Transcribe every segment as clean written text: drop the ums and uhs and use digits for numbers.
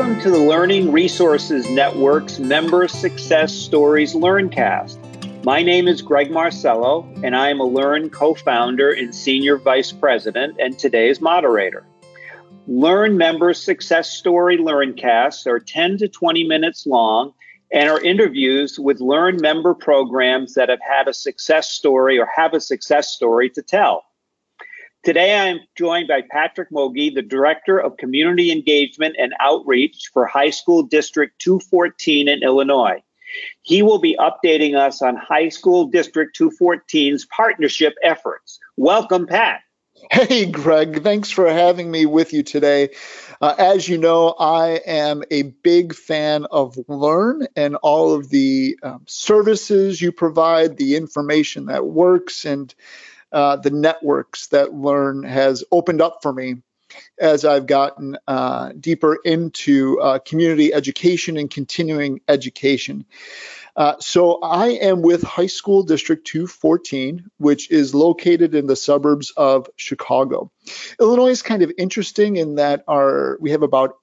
Welcome to the Learning Resources Network's Member Success Stories LearnCast. My name is Greg Marcello, and I am a Learn co-founder and senior vice president and today's moderator. Learn Member Success Story LearnCasts are 10 to 20 minutes long and are interviews with Learn member programs that have had a success story or have a success story to tell. Today, I am joined by Patrick Mogi, the Director of Community Engagement and Outreach for High School District 214 in Illinois. He will be updating us on High School District 214's partnership efforts. Welcome, Pat. Hey, Greg. Thanks for having me with you today. As you know, I am a big fan of Learn and all of the services you provide, the information that works, and the networks that Learn has opened up for me as I've gotten deeper into community education and continuing education. So I am with High School District 214, which is located in the suburbs of Chicago. Illinois is kind of interesting in that we have about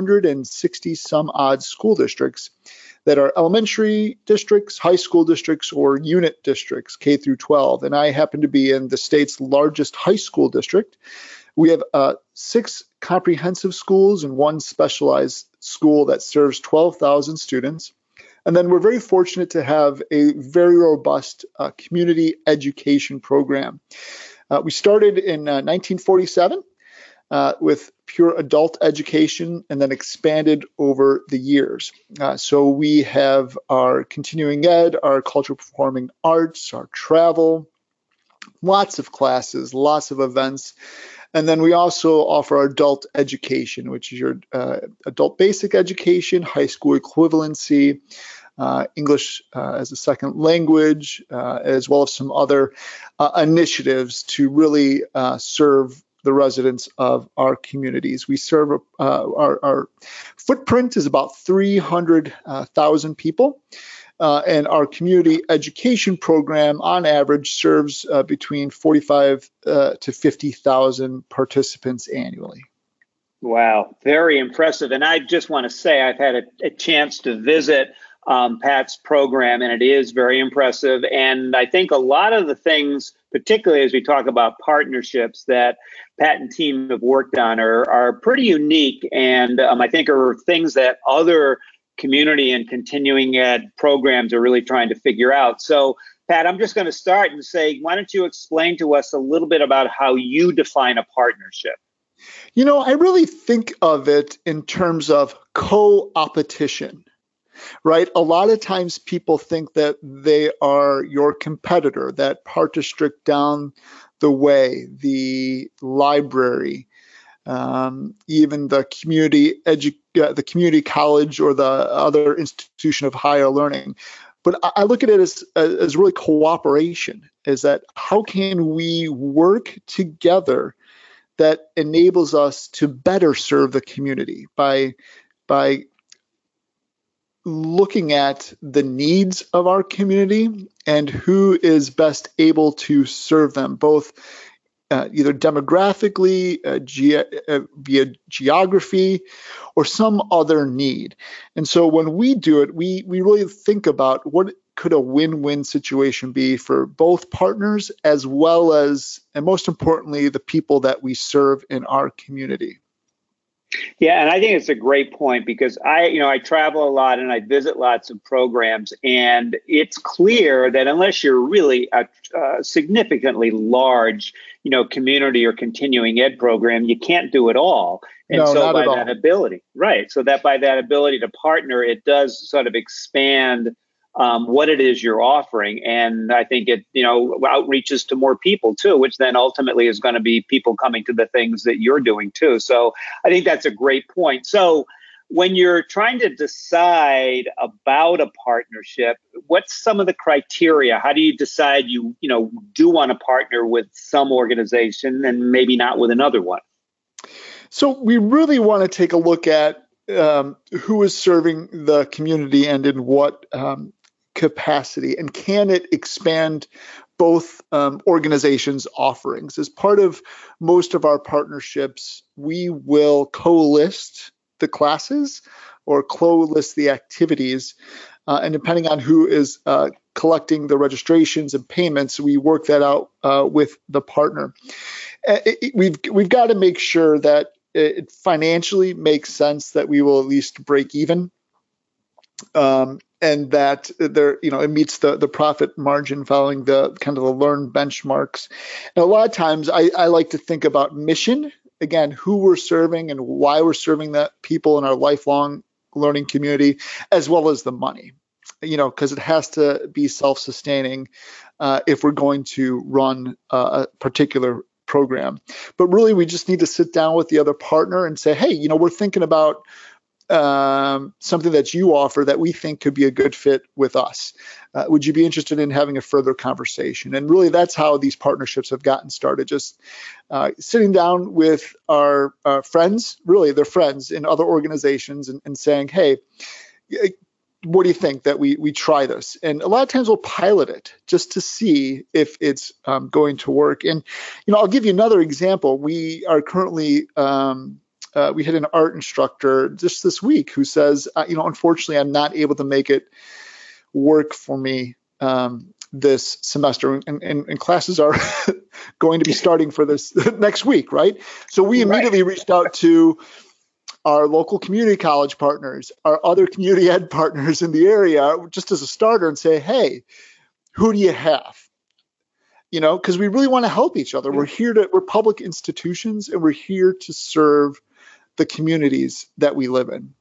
860 some odd school districts that are elementary districts, high school districts, or unit districts, K through 12. And I happen to be in the state's largest high school district. We have 6 comprehensive schools and 1 specialized school that serves 12,000 students. And then we're very fortunate to have a very robust community education program. We started in 1947 with pure adult education and then expanded over the years. So we have our continuing ed, our cultural performing arts, our travel, lots of classes, lots of events. And then we also offer our adult education, which is your adult basic education, high school equivalency, English as a second language, as well as some other initiatives to really serve the residents of our communities. We serve, our footprint is about 300,000 people, and our community education program on average serves between 45 to 50,000 participants annually. Wow, very impressive. And I just want to say I've had a chance to visit Pat's program, and it is very impressive. And I think a lot of the things, particularly as we talk about partnerships that Pat and team have worked on, are pretty unique, and I think are things that other community and continuing ed programs are really trying to figure out. So, Pat, I'm just going to start and say, why don't you explain to us a little bit about how you define a partnership? You know, I really think of it in terms of co-opetition. Right? A lot of times people think that they are your competitor, that Park District down the way, the library, even the the community college or the other institution of higher learning. But I look at it as really cooperation, is that how can we work together that enables us to better serve the community by looking at the needs of our community and who is best able to serve them, both either demographically, via geography, or some other need. And so when we do it, we really think about what could a win-win situation be for both partners as well as, and most importantly, the people that we serve in our community. Yeah, and I think it's a great point because I travel a lot and I visit lots of programs, and it's clear that unless you're really a significantly large, community or continuing ed program, you can't do it all. And no, so by that all. Ability, right? So that by that ability to partner, it does sort of expand what it is you're offering. And I think it, outreaches to more people too, which then ultimately is going to be people coming to the things that you're doing too. So I think that's a great point. So when you're trying to decide about a partnership, what's some of the criteria? How do you decide you do want to partner with some organization and maybe not with another one? So we really want to take a look at who is serving the community and in what capacity, and can it expand both organizations' offerings? As part of most of our partnerships, we will co-list the classes or co-list the activities. And depending on who is collecting the registrations and payments, we work that out with the partner. We've got to make sure that it financially makes sense that we will at least break even, and that it meets the profit margin following the kind of the learn benchmarks. And a lot of times I like to think about mission, again, who we're serving and why we're serving that people in our lifelong learning community, as well as the money, because it has to be self-sustaining if we're going to run a particular program. But really, we just need to sit down with the other partner and say, hey, we're thinking about something that you offer that we think could be a good fit with us. Would you be interested in having a further conversation? And really, that's how these partnerships have gotten started. Just sitting down with our friends, really their friends in other organizations, and saying, hey, what do you think that we try this? And a lot of times we'll pilot it just to see if it's going to work. And, I'll give you another example. We are currently we had an art instructor just this week who says, unfortunately, I'm not able to make it work for me this semester, and classes are going to be starting for this next week, right? So we immediately reached out to our local community college partners, our other community ed partners in the area, just as a starter, and say, hey, who do you have? Because we really want to help each other. We're public institutions, and we're here to serve the communities that we live in.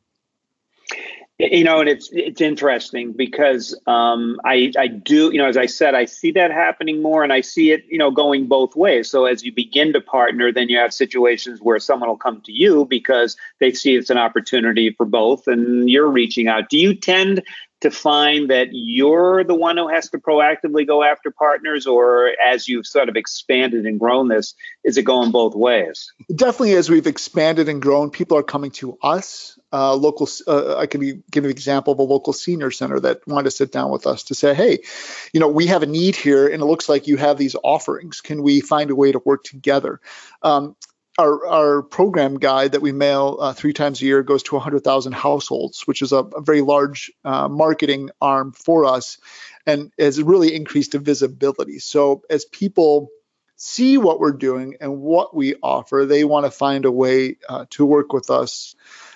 And it's interesting because I do, as I said, I see that happening more, and I see it, going both ways. So as you begin to partner, then you have situations where someone will come to you because they see it's an opportunity for both, and you're reaching out. Do you tend to find that you're the one who has to proactively go after partners, or as you've sort of expanded and grown this, is it going both ways? Definitely, as we've expanded and grown, people are coming to us. I can give an example of a local senior center that wanted to sit down with us to say, hey, we have a need here, and it looks like you have these offerings. Can we find a way to work together? Our program guide that we mail 3 times a year goes to 100,000 households, which is a very large marketing arm for us, and has really increased the visibility. So as people see what we're doing and what we offer, they want to find a way to work with us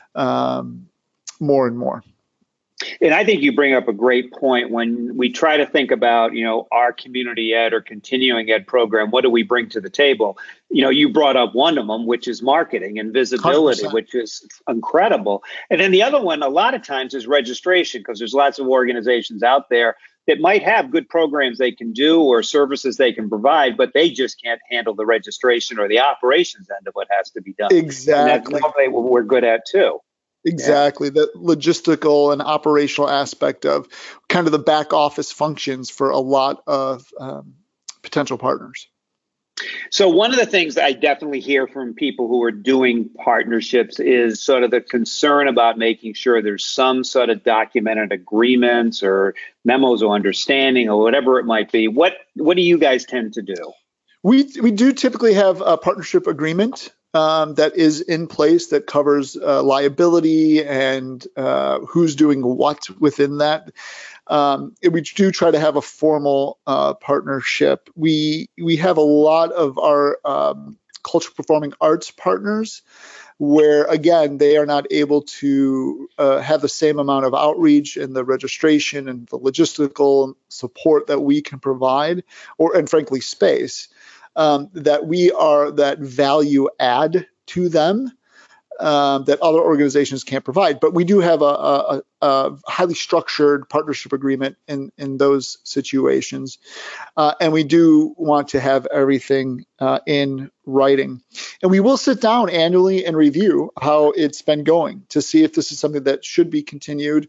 more and more. And I think you bring up a great point when we try to think about, our community ed or continuing ed program. What do we bring to the table? You brought up one of them, which is marketing and visibility, 100%. Which is incredible. And then the other one, a lot of times, is registration, because there's lots of organizations out there that might have good programs they can do or services they can provide, but they just can't handle the registration or the operations end of what has to be done. Exactly. And that's what we're good at too. Exactly. The logistical and operational aspect of kind of the back office functions for a lot of potential partners. So one of the things that I definitely hear from people who are doing partnerships is sort of the concern about making sure there's some sort of documented agreements or memos or understanding or whatever it might be. What do you guys tend to do? We do typically have a partnership agreement that is in place that covers liability and who's doing what within that. We do try to have a formal partnership. We have a lot of our cultural performing arts partners where, again, they are not able to have the same amount of outreach and the registration and the logistical support that we can provide, and frankly, space. That we are that value add to them that other organizations can't provide. But we do have a highly structured partnership agreement in those situations. And we do want to have everything in writing. And we will sit down annually and review how it's been going to see if this is something that should be continued.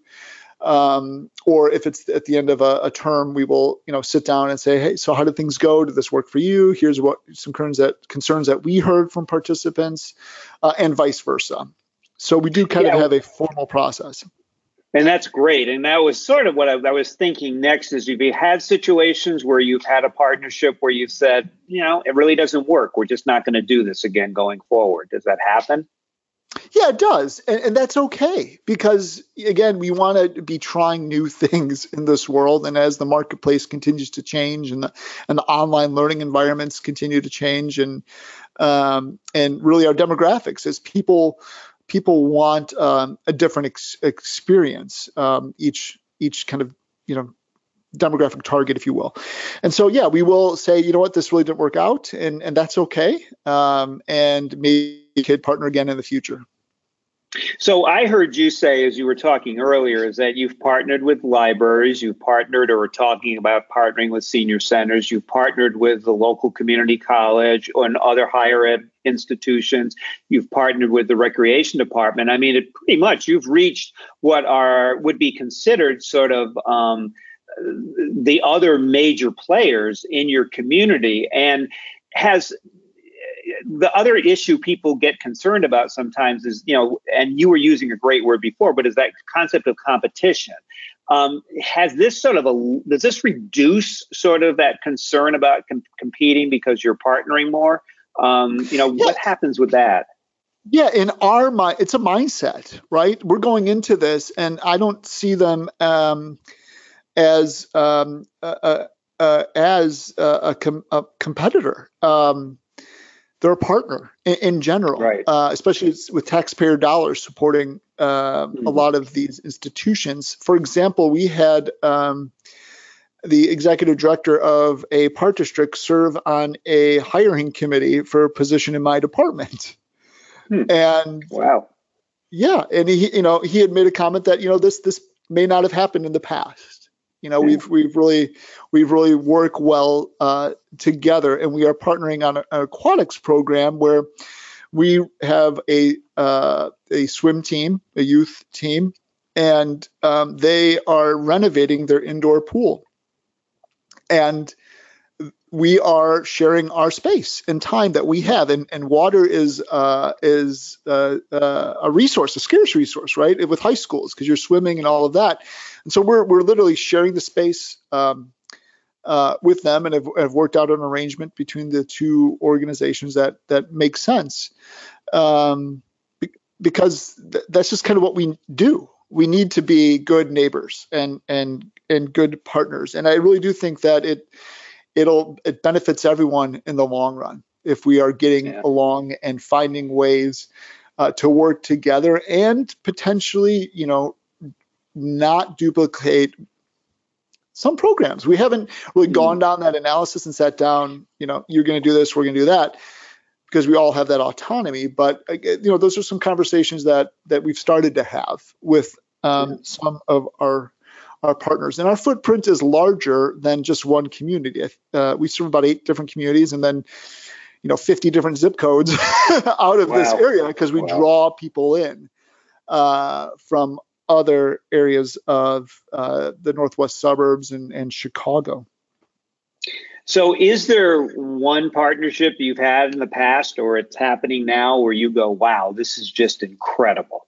Or if it's at the end of a term, we will, sit down and say, hey, so how did things go? Did this work for you? Here's what some concerns that we heard from participants, and vice versa. So we do kind of have a formal process. And that's great. And that was sort of what I was thinking next is, if you had situations where you've had a partnership where you've said, it really doesn't work. We're just not going to do this again going forward. Does that happen? Yeah, it does. And that's okay because, again, we want to be trying new things in this world. And as the marketplace continues to change and the online learning environments continue to change and really our demographics as people want a different experience, each kind of, demographic target, if you will. And so, yeah, we will say, you know what, this really didn't work out, and that's okay. And maybe we could partner again in the future. So I heard you say, as you were talking earlier, is that you've partnered with libraries, you've partnered or are talking about partnering with senior centers, you've partnered with the local community college and other higher ed institutions, you've partnered with the recreation department. I mean, pretty much you've reached what would be considered sort of the other major players in your community. And the other issue people get concerned about sometimes is, and you were using a great word before, but is that concept of competition. Does this reduce sort of that concern about competing because you're partnering more? What happens with that? Yeah, in our mind, it's a mindset, right? We're going into this, and I don't see them as a competitor. They're a partner in general, right. Especially with taxpayer dollars supporting a lot of these institutions. For example, we had the executive director of a park district serve on a hiring committee for a position in my department. And wow. Yeah, and he had made a comment that this may not have happened in the past. We've really worked well together, and we are partnering on an aquatics program where we have a swim team, a youth team, and they are renovating their indoor pool, and we are sharing our space and time that we have, and water is a resource, a scarce resource, right? With high schools, because you're swimming and all of that. And so we're literally sharing the space with them, and have worked out an arrangement between the two organizations that makes sense, because that's just kind of what we do. We need to be good neighbors and good partners, and I really do think that it benefits everyone in the long run if we are getting along and finding ways to work together and potentially, not duplicate some programs. We haven't really gone down that analysis and sat down, you're going to do this, we're going to do that, because we all have that autonomy. But, those are some conversations that we've started to have with some of our partners. And our footprint is larger than just one community. We serve about 8 different communities, and then 50 different zip codes out of this area, because we draw people in from other areas of the northwest suburbs and Chicago. So is there one partnership you've had in the past, or it's happening now, where you go, wow, this is just incredible?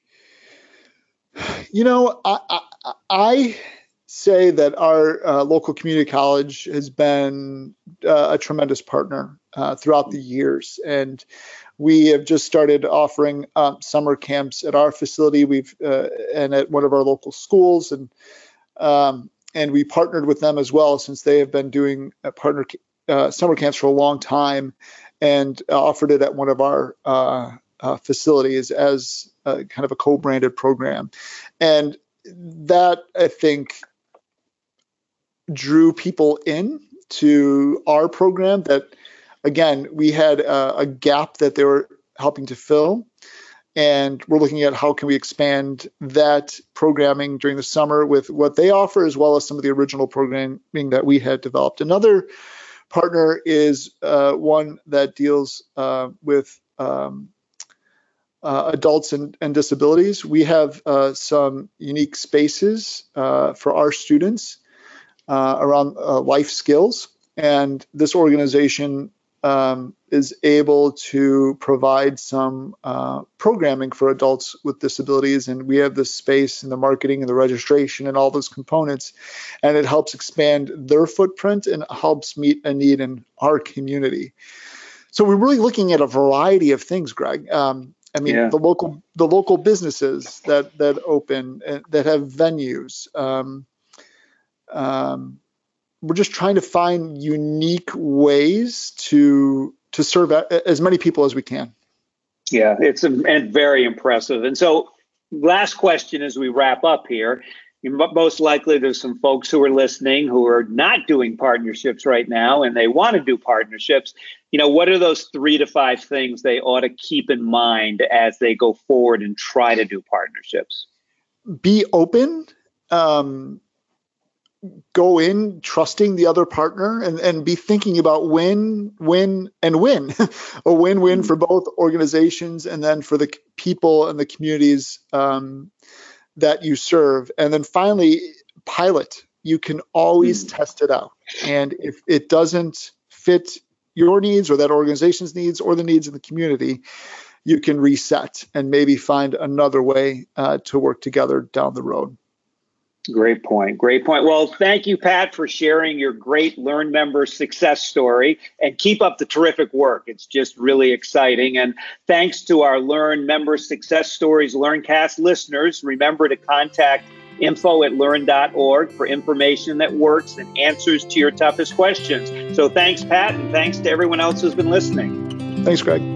I say that our local community college has been a tremendous partner throughout the years, and we have just started offering summer camps at our facility. And at one of our local schools, and we partnered with them as well, since they have been doing summer camps for a long time, and offered it at one of our facilities as kind of a co-branded program. And that, I think, drew people in to our program that, again, we had a gap that they were helping to fill. And we're looking at how can we expand that programming during the summer with what they offer, as well as some of the original programming that we had developed. Another partner is one that deals with adults and disabilities. We have some unique spaces for our students around life skills, and this organization is able to provide some programming for adults with disabilities, and we have the space and the marketing and the registration and all those components, and it helps expand their footprint and helps meet a need in our community. So we're really looking at a variety of things, Greg. I mean, the local businesses that open, that have venues. We're just trying to find unique ways to serve as many people as we can. Yeah, it's very impressive. And so, last question as we wrap up here. Most likely there's some folks who are listening who are not doing partnerships right now and they want to do partnerships. What are those 3 to 5 things they ought to keep in mind as they go forward and try to do partnerships? Be open. Go in trusting the other partner and be thinking about win, and win. A win-win for both organizations and then for the people and the communities that you serve. And then finally, pilot. You can always test it out. And if it doesn't fit your needs or that organization's needs or the needs of the community, you can reset and maybe find another way to work together down the road. Great point. Well, thank you, Pat, for sharing your great Learn Member success story, and keep up the terrific work. It's just really exciting. And thanks to our Learn Member Success Stories LearnCast listeners. Remember to contact info@learn.org for information that works and answers to your toughest questions. So thanks, Pat, and thanks to everyone else who's been listening. Thanks, Greg.